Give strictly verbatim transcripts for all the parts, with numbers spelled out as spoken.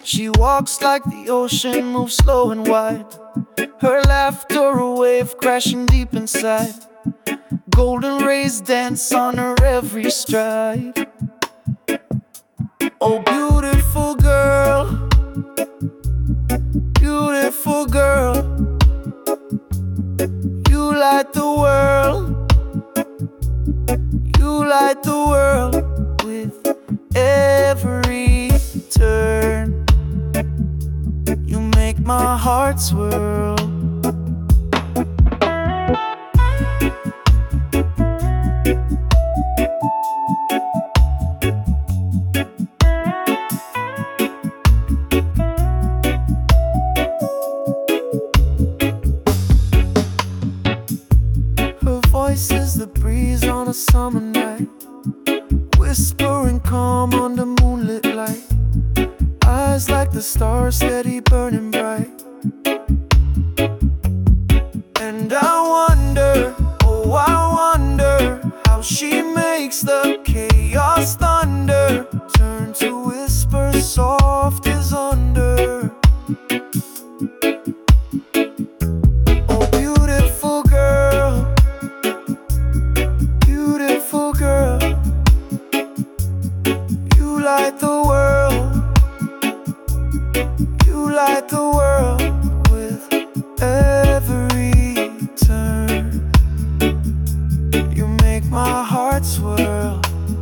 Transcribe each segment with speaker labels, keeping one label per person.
Speaker 1: She walks like the ocean, moves slow and wide. Her laughter a wave crashing deep inside. Golden rays dance on her every stride. Oh, beautiful girl, beautiful girl, you light the world, you light the world with every turn. You make my heart swirl. Her voice is the breeze on a summer night, whispering calm under moonlit light. Eyes like the stars steady burning bright. And I wonder, oh I wonder, how she makes the chaos thunder turn to whispers soft as under. Oh, beautiful girl, beautiful girl, you light the world, you light the world with every turn. You make my heart swirl.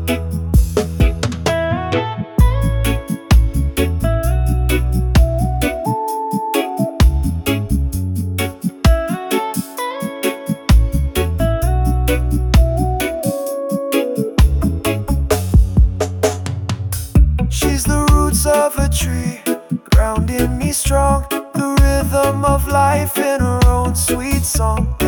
Speaker 1: She's the roots of a tree, grounding me strong, the rhythm of life in her own sweet song.